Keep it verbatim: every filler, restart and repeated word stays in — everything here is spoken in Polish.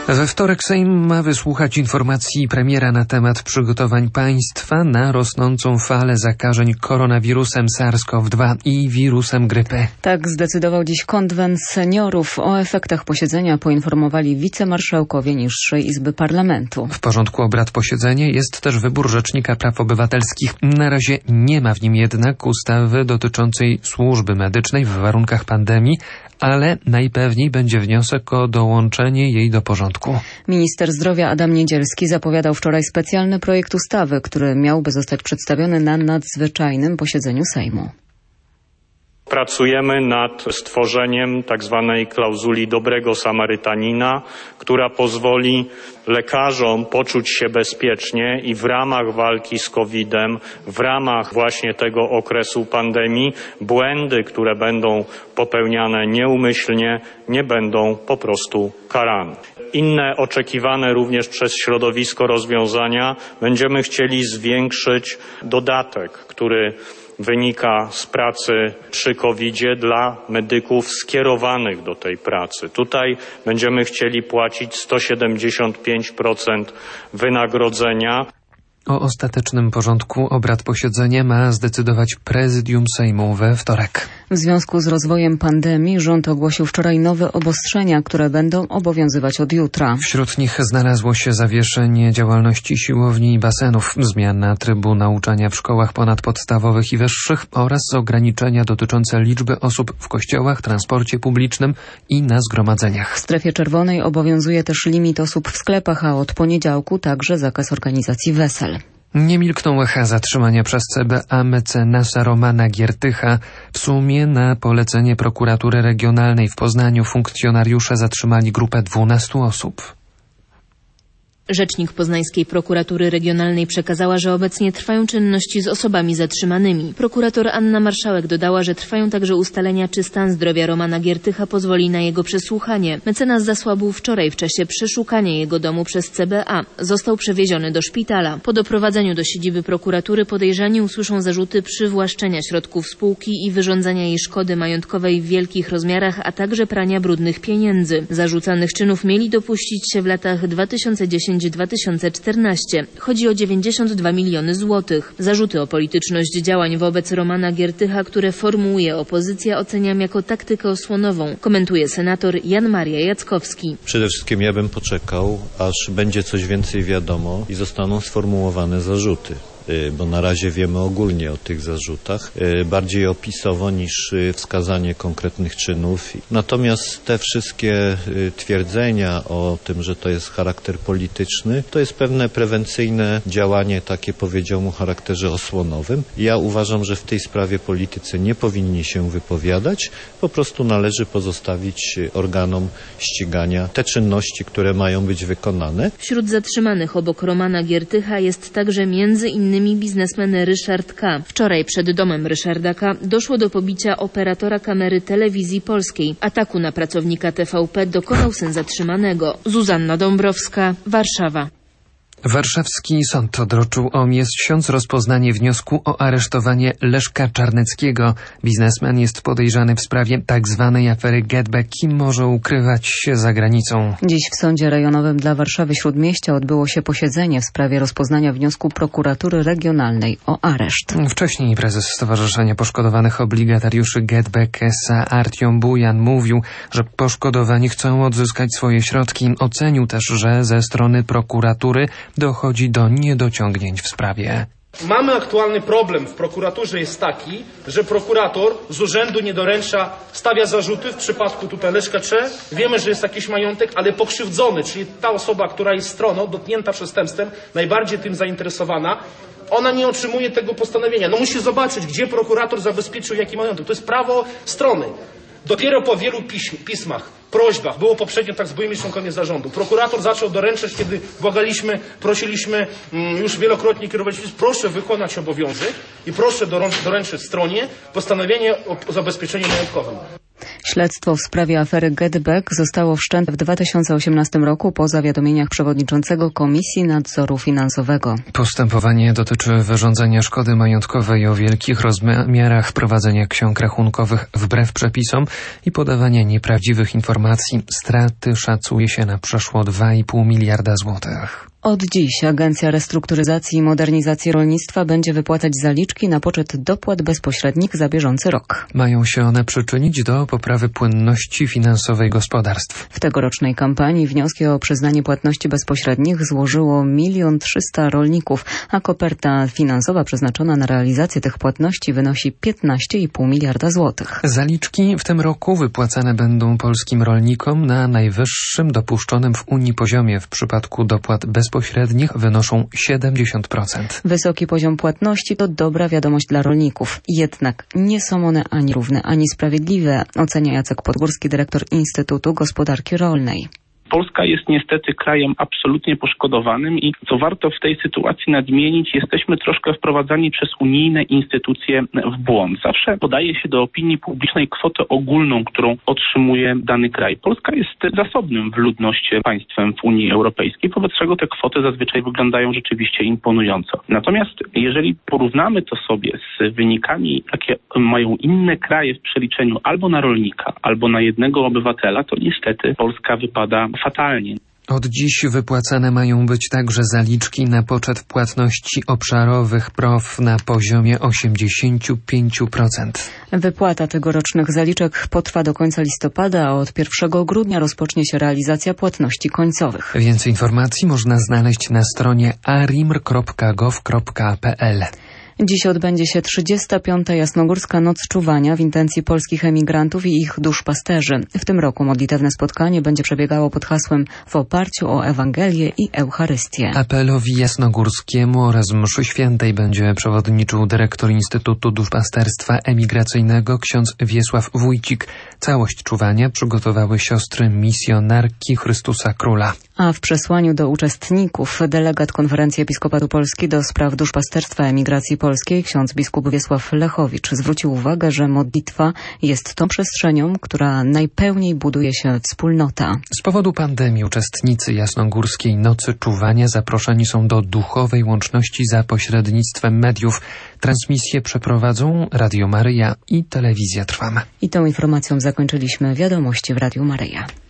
We wtorek Sejm ma wysłuchać informacji premiera na temat przygotowań państwa na rosnącą falę zakażeń koronawirusem SARS-CoV dwa i wirusem grypy. Tak zdecydował dziś konwent seniorów. O efektach posiedzenia poinformowali wicemarszałkowie niższej Izby Parlamentu. W porządku obrad posiedzenia jest też wybór Rzecznika Praw Obywatelskich. Na razie nie ma w nim jednak ustawy dotyczącej służby medycznej w warunkach pandemii, ale najpewniej będzie wniosek o dołączenie jej do porządku. Minister zdrowia Adam Niedzielski zapowiadał wczoraj specjalny projekt ustawy, który miałby zostać przedstawiony na nadzwyczajnym posiedzeniu Sejmu. Pracujemy nad stworzeniem tak zwanej klauzuli dobrego Samarytanina, która pozwoli lekarzom poczuć się bezpiecznie i w ramach walki z kowidem, w ramach właśnie tego okresu pandemii, błędy, które będą popełniane nieumyślnie, nie będą po prostu karane. Inne oczekiwane również przez środowisko rozwiązania będziemy chcieli zwiększyć dodatek, który wynika z pracy przy kowidzie dla medyków skierowanych do tej pracy. Tutaj będziemy chcieli płacić sto siedemdziesiąt pięć procent wynagrodzenia. O ostatecznym porządku obrad posiedzenia ma zdecydować Prezydium Sejmu we wtorek. W związku z rozwojem pandemii rząd ogłosił wczoraj nowe obostrzenia, które będą obowiązywać od jutra. Wśród nich znalazło się zawieszenie działalności siłowni i basenów, zmiana trybu nauczania w szkołach ponadpodstawowych i wyższych oraz ograniczenia dotyczące liczby osób w kościołach, transporcie publicznym i na zgromadzeniach. W strefie czerwonej obowiązuje też limit osób w sklepach, a od poniedziałku także zakaz organizacji wesel. Nie milkną echa zatrzymania przez C B A mecenasa Romana Giertycha. W sumie na polecenie prokuratury regionalnej w Poznaniu funkcjonariusze zatrzymali grupę dwunastu osób. Rzecznik Poznańskiej Prokuratury Regionalnej przekazała, że obecnie trwają czynności z osobami zatrzymanymi. Prokurator Anna Marszałek dodała, że trwają także ustalenia, czy stan zdrowia Romana Giertycha pozwoli na jego przesłuchanie. Mecenas zasłabł wczoraj w czasie przeszukania jego domu przez C B A. Został przewieziony do szpitala. Po doprowadzeniu do siedziby prokuratury podejrzani usłyszą zarzuty przywłaszczenia środków spółki i wyrządzania jej szkody majątkowej w wielkich rozmiarach, a także prania brudnych pieniędzy. Zarzucanych czynów mieli dopuścić się w latach dwa tysiące dziesiątym do dwa tysiące czternastego. Chodzi o dziewięćdziesiąt dwa miliony złotych. Zarzuty o polityczność działań wobec Romana Giertycha, które formułuje opozycja, oceniam jako taktykę osłonową, komentuje senator Jan Maria Jackowski. Przede wszystkim ja bym poczekał, aż będzie coś więcej wiadomo i zostaną sformułowane zarzuty, bo na razie wiemy ogólnie o tych zarzutach, bardziej opisowo niż wskazanie konkretnych czynów. Natomiast te wszystkie twierdzenia o tym, że to jest charakter polityczny, to jest pewne prewencyjne działanie, takie powiedziałbym o charakterze osłonowym. Ja uważam, że w tej sprawie politycy nie powinni się wypowiadać, po prostu należy pozostawić organom ścigania te czynności, które mają być wykonane. Wśród zatrzymanych obok Romana Giertycha jest także między innymi biznesmen Ryszard K. Wczoraj przed domem Ryszarda K. doszło do pobicia operatora kamery telewizji polskiej. Ataku na pracownika T V P dokonał syn zatrzymanego. Zuzanna Dąbrowska, Warszawa. Warszawski sąd odroczył o miesiąc rozpoznanie wniosku o aresztowanie Leszka Czarneckiego. Biznesmen jest podejrzany w sprawie tzw. afery GetBack i może ukrywać się za granicą. Dziś w Sądzie Rejonowym dla Warszawy Śródmieścia odbyło się posiedzenie w sprawie rozpoznania wniosku prokuratury regionalnej o areszt. Wcześniej prezes Stowarzyszenia Poszkodowanych Obligatariuszy GetBack S A Artiom Bujan mówił, że poszkodowani chcą odzyskać swoje środki. Ocenił też, że ze strony prokuratury dochodzi do niedociągnięć w sprawie. Mamy aktualny problem w prokuraturze jest taki, że prokurator z urzędu nie doręcza, stawia zarzuty w przypadku tutaj Leszka Cze. Wiemy, że jest jakiś majątek, ale pokrzywdzony, czyli ta osoba, która jest stroną, dotknięta przestępstwem, najbardziej tym zainteresowana, ona nie otrzymuje tego postanowienia. No musi zobaczyć, gdzie prokurator zabezpieczył jaki majątek. To jest prawo strony. Dopiero po wielu piśm, pismach, prośbach, było poprzednio tak z byłymi członkami zarządu. Prokurator zaczął doręczać, kiedy błagaliśmy, prosiliśmy, już wielokrotnie kierowaliśmy, proszę wykonać obowiązek i proszę doręczyć stronie postanowienie o zabezpieczeniu majątkowym. Śledztwo w sprawie afery GetBack zostało wszczęte w dwa tysiące osiemnastym roku po zawiadomieniach przewodniczącego Komisji Nadzoru Finansowego. Postępowanie dotyczy wyrządzenia szkody majątkowej o wielkich rozmiarach, prowadzenia ksiąg rachunkowych wbrew przepisom i podawania nieprawdziwych informacji. Straty szacuje się na przeszło dwa i pół miliarda złotych. Od dziś Agencja Restrukturyzacji i Modernizacji Rolnictwa będzie wypłacać zaliczki na poczet dopłat bezpośrednich za bieżący rok. Mają się one przyczynić do poprawy płynności finansowej gospodarstw. W tegorocznej kampanii wnioski o przyznanie płatności bezpośrednich złożyło milion trzysta rolników, a koperta finansowa przeznaczona na realizację tych płatności wynosi piętnaście i pół miliarda złotych. Zaliczki w tym roku wypłacane będą polskim rolnikom na najwyższym dopuszczonym w Unii poziomie. W przypadku dopłat bezpośrednich bezpośrednich wynoszą siedemdziesiąt procent. Wysoki poziom płatności to dobra wiadomość dla rolników. Jednak nie są one ani równe, ani sprawiedliwe, ocenia Jacek Podgórski, dyrektor Instytutu Gospodarki Rolnej. Polska jest niestety krajem absolutnie poszkodowanym i co warto w tej sytuacji nadmienić, jesteśmy troszkę wprowadzani przez unijne instytucje w błąd. Zawsze podaje się do opinii publicznej kwotę ogólną, którą otrzymuje dany kraj. Polska jest zasobnym w ludność państwem w Unii Europejskiej, wobec czego te kwoty zazwyczaj wyglądają rzeczywiście imponująco. Natomiast jeżeli porównamy to sobie z wynikami, jakie mają inne kraje w przeliczeniu albo na rolnika, albo na jednego obywatela, to niestety Polska wypada fatalnie. Od dziś wypłacane mają być także zaliczki na poczet płatności obszarowych P R O W na poziomie osiemdziesiąt pięć procent. Wypłata tegorocznych zaliczek potrwa do końca listopada, a od pierwszego grudnia rozpocznie się realizacja płatności końcowych. Więcej informacji można znaleźć na stronie arimr kropka gov kropka p l. Dziś odbędzie się trzydziesta piąta Jasnogórska Noc Czuwania w intencji polskich emigrantów i ich duszpasterzy. W tym roku modlitewne spotkanie będzie przebiegało pod hasłem w oparciu o Ewangelię i Eucharystię. Apelowi jasnogórskiemu oraz mszy świętej będzie przewodniczył dyrektor Instytutu Duszpasterstwa Emigracyjnego ksiądz Wiesław Wójcik. Całość czuwania przygotowały siostry misjonarki Chrystusa Króla. A w przesłaniu do uczestników delegat Konferencji Episkopatu Polski do spraw duszpasterstwa emigracji polskiej ksiądz biskup Wiesław Lechowicz zwrócił uwagę, że modlitwa jest tą przestrzenią, która najpełniej buduje się wspólnota. Z powodu pandemii uczestnicy Jasnogórskiej Nocy Czuwania zaproszeni są do duchowej łączności za pośrednictwem mediów. Transmisję przeprowadzą Radio Maryja i Telewizja Trwam. I tą informacją zakończyliśmy wiadomości w Radiu Maryja.